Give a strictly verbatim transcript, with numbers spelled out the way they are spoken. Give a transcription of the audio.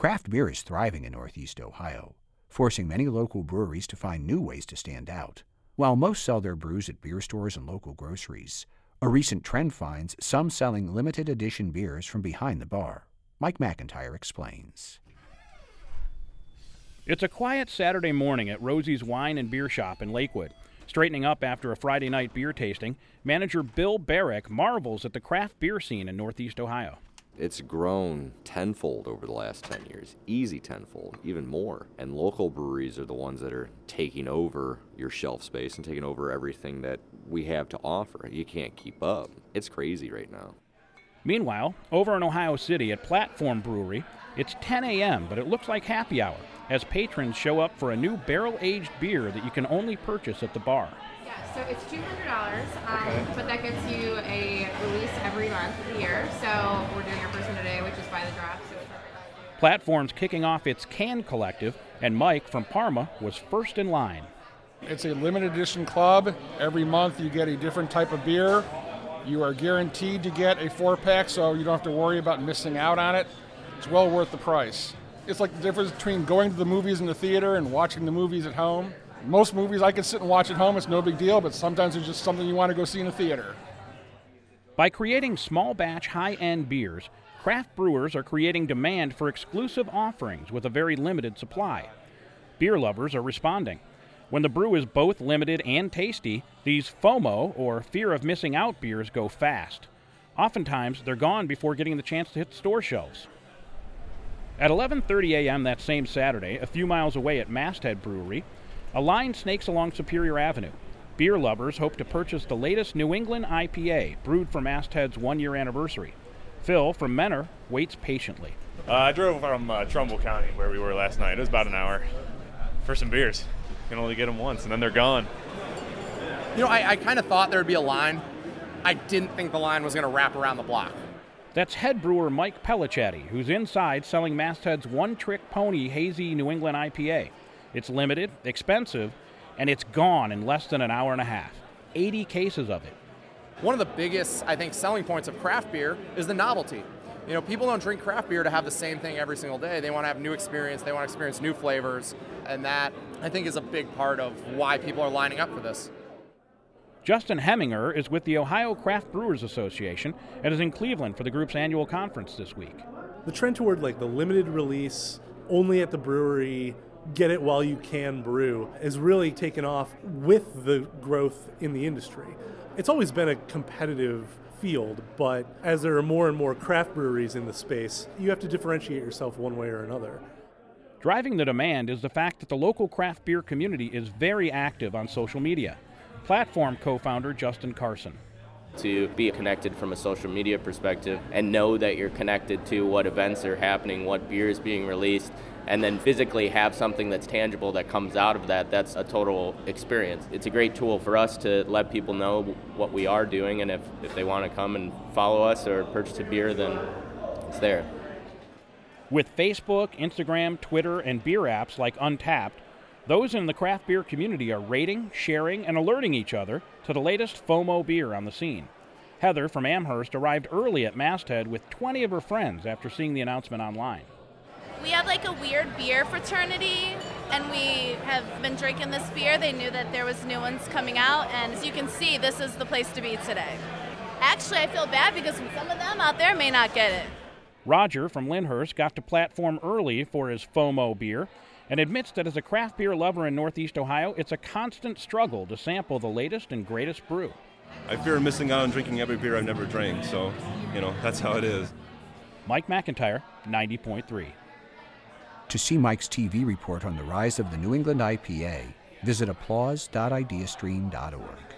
Craft beer is thriving in Northeast Ohio, forcing many local breweries to find new ways to stand out. While most sell their brews at beer stores and local groceries, a recent trend finds some selling limited edition beers from behind the bar. Mike McIntyre explains. It's a quiet Saturday morning at Rosie's Wine and Beer Shop in Lakewood. Straightening up after a Friday night beer tasting, manager Bill Barrick marvels at the craft beer scene in Northeast Ohio. It's grown tenfold over the last ten years, easy tenfold, even more. And local breweries are the ones that are taking over your shelf space and taking over everything that we have to offer. You can't keep up. It's crazy right now. Meanwhile, over in Ohio City at Platform Brewery, it's ten a.m., but it looks like happy hour as patrons show up for a new barrel-aged beer that you can only purchase at the bar. So it's two hundred dollars, um, okay. But that gets you a release every month of the year. So we're doing our first one today, which is by the drop. So it's Platform's kicking off its Can Collective, and Mike from Parma was first in line. It's a limited edition club. Every month you get a different type of beer. You are guaranteed to get a four-pack, so you don't have to worry about missing out on it. It's well worth the price. It's like the difference between going to the movies in the theater and watching the movies at home. Most movies I can sit and watch at home, it's no big deal, but sometimes it's just something you want to go see in a theater. By creating small batch high-end beers, craft brewers are creating demand for exclusive offerings with a very limited supply. Beer lovers are responding. When the brew is both limited and tasty, these FOMO, or fear of missing out beers, go fast. Oftentimes, they're gone before getting the chance to hit store shelves. At eleven thirty a.m. that same Saturday, a few miles away at Masthead Brewery, a line snakes along Superior Avenue. Beer lovers hope to purchase the latest New England I P A, brewed for Masthead's one-year anniversary. Phil from Menor waits patiently. Uh, I drove from uh, Trumbull County, where we were last night. It was about an hour for some beers. You can only get them once, and then they're gone. You know, I, I kind of thought there would be a line. I didn't think the line was going to wrap around the block. That's head brewer Mike Pelliccetti, who's inside selling Masthead's one-trick pony hazy New England I P A. It's limited, expensive, and it's gone in less than an hour and a half. eighty cases of it. One of the biggest, I think, selling points of craft beer is the novelty. You know, people don't drink craft beer to have the same thing every single day. They want to have new experience. They want to experience new flavors. And that, I think, is a big part of why people are lining up for this. Justin Heminger is with the Ohio Craft Brewers Association and is in Cleveland for the group's annual conference this week. The trend toward like the limited release, only at the brewery, get it while you can brew, has really taken off with the growth in the industry. It's always been a competitive field, but as there are more and more craft breweries in the space, you have to differentiate yourself one way or another. Driving the demand is the fact that the local craft beer community is very active on social media. Platform co-founder Justin Carson. To be connected from a social media perspective and know that you're connected to what events are happening, what beer is being released, and then physically have something that's tangible that comes out of that, that's a total experience. It's a great tool for us to let people know what we are doing, and if, if they want to come and follow us or purchase a beer, then it's there. With Facebook, Instagram, Twitter, and beer apps like Untappd, those in the craft beer community are rating, sharing, and alerting each other to the latest FOMO beer on the scene. Heather from Amherst arrived early at Masthead with twenty of her friends after seeing the announcement online. We have like a weird beer fraternity, and we have been drinking this beer. They knew that there was new ones coming out, and as you can see, this is the place to be today. Actually, I feel bad because some of them out there may not get it. Roger from Lyndhurst got to Platform early for his FOMO beer and admits that as a craft beer lover in Northeast Ohio, it's a constant struggle to sample the latest and greatest brew. I fear missing out on drinking every beer I've never drank, so, you know, that's how it is. Mike McIntyre, ninety point three. To see Mike's T V report on the rise of the New England I P A, visit applause dot ideastream dot org.